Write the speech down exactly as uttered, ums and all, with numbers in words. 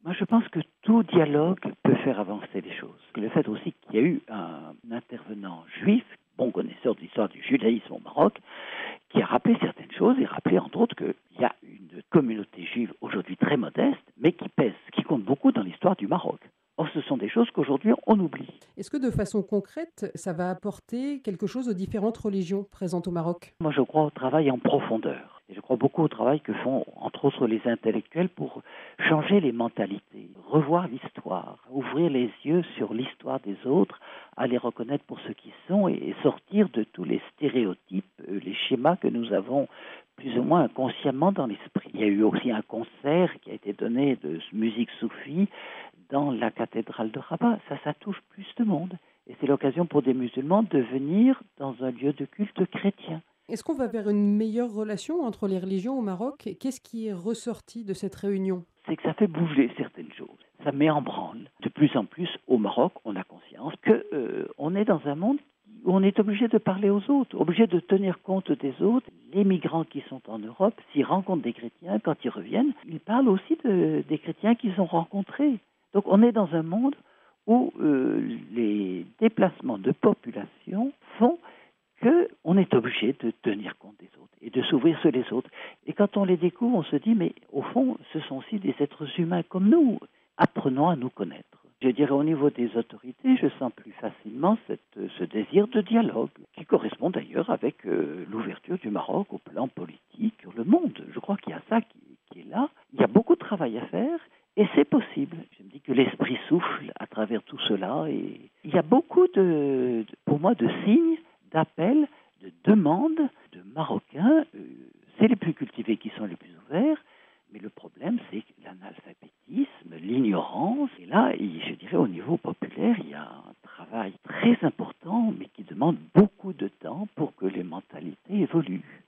Moi, je pense que tout dialogue peut faire avancer les choses. Le fait aussi qu'il y a eu un intervenant juif, bon connaisseur de l'histoire du judaïsme au Maroc, qui a rappelé certaines choses et rappelé entre autres qu'il y a une communauté juive aujourd'hui très modeste, mais qui pèse, qui compte beaucoup dans l'histoire du Maroc. Or, ce sont des choses qu'aujourd'hui on oublie. Est-ce que de façon concrète, ça va apporter quelque chose aux différentes religions présentes au Maroc? Moi, je crois au travail en profondeur. Et je crois beaucoup au travail que font, entre autres, les intellectuels pour changer les mentalités, revoir l'histoire, ouvrir les yeux sur l'histoire des autres, à les reconnaître pour ce qu'ils sont et sortir de tous les stéréotypes, les schémas que nous avons plus ou moins inconsciemment dans l'esprit. Il y a eu aussi un concert qui a été donné de musique soufie dans la cathédrale de Rabat. Ça, ça touche plus de monde. Et c'est l'occasion pour des musulmans de venir dans un lieu de culte chrétien. Est-ce qu'on va vers une meilleure relation entre les religions au Maroc? Qu'est-ce qui est ressorti de cette réunion? C'est que ça fait bouger certaines choses. Ça met en branle. De plus en plus, au Maroc, on a conscience qu'on euh, est dans un monde où on est obligé de parler aux autres, obligé de tenir compte des autres. Les migrants qui sont en Europe, s'ils rencontrent des chrétiens, quand ils reviennent, ils parlent aussi de, des chrétiens qu'ils ont rencontrés. Donc on est dans un monde où euh, les déplacements de population font qu'on est obligé de tenir compte des autres et de s'ouvrir sur les autres. Et quand on les découvre, on se dit, mais au fond, ce sont aussi des êtres humains comme nous. Apprenons à nous connaître. Je dirais au niveau des autorités, je sens plus facilement cette, ce désir de dialogue, qui correspond d'ailleurs avec euh, l'ouverture du Maroc au plan politique sur le monde. Je crois qu'il y a ça qui, qui est là. Il y a beaucoup de travail à faire. Et c'est possible. Je me dis que l'esprit souffle à travers tout cela. Et il y a beaucoup, de, pour moi, de signes, d'appels, de demandes de Marocains. Euh, c'est les plus cultivés qui sont les plus ouverts. Mais le problème, c'est l'analphabétisme, l'ignorance. Et là, je dirais, au niveau populaire, il y a un travail très important, mais qui demande beaucoup de temps pour que les mentalités évoluent.